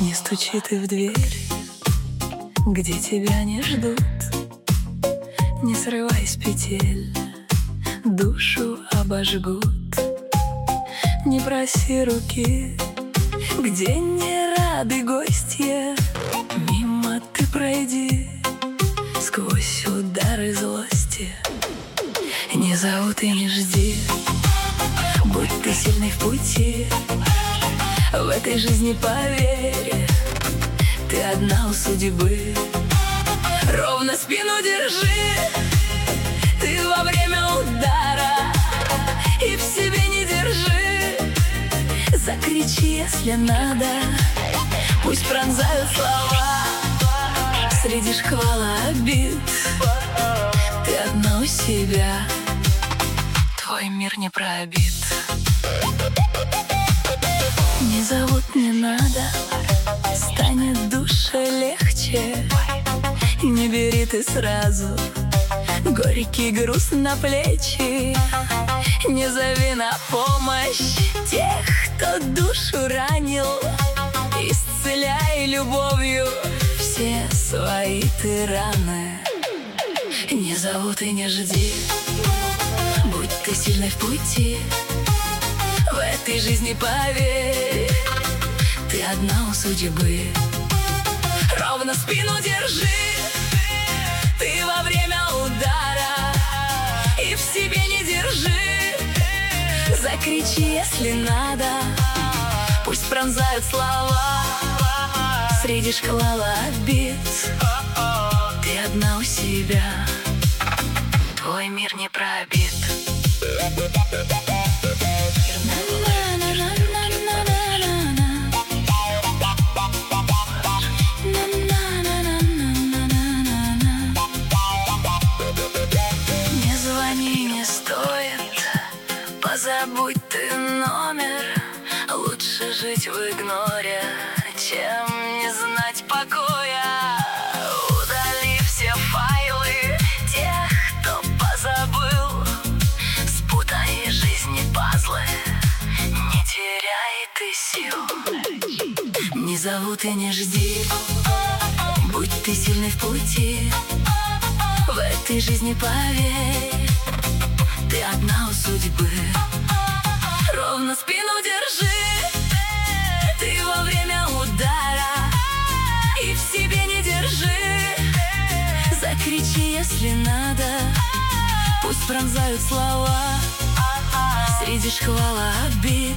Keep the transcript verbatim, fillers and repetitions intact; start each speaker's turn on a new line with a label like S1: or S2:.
S1: Не стучи ты в дверь, где тебя не ждут. Не срывай с петель, душу обожгут. Не проси руки, где не рады гостья. Мимо ты пройди, сквозь удары злости. Не зовут и не жди, будь ты сильный в пути. В этой жизни поверь, ты одна у судьбы. Ровно спину держи, ты во время удара, и в себе не держи. Закричи, если надо, пусть пронзают слова. Среди шквала обид ты одна у себя, твой мир не пробит. Не зовут, не надо, станет душе легче. Не бери ты сразу горький груз на плечи. Не зови на помощь тех, кто душу ранил. Исцеляй любовью все свои ты раны. Не зовут и не жди, будь ты сильной в пути. В этой жизни поверь, ты одна у судьбы. Ровно спину держи, ты во время удара, и в себе не держи. Закричи, если надо, пусть пронзают слова. Среди шквала обид ты одна у себя, твой мир не пробит. Не звони, не стоит, позабудь ты номер. Лучше жить в игноре, чем не знать покоя. Удали все файлы тех, кто позабыл. Спутай жизни пазлы, не теряй ты сил. Не зовут и не жди, будь ты сильный в пути. В этой жизни поверь, ты одна у судьбы. Ровно спину держи, ты во время удара, и в себе не держи. Закричи, если надо, пусть пронзают слова. Среди шквала обид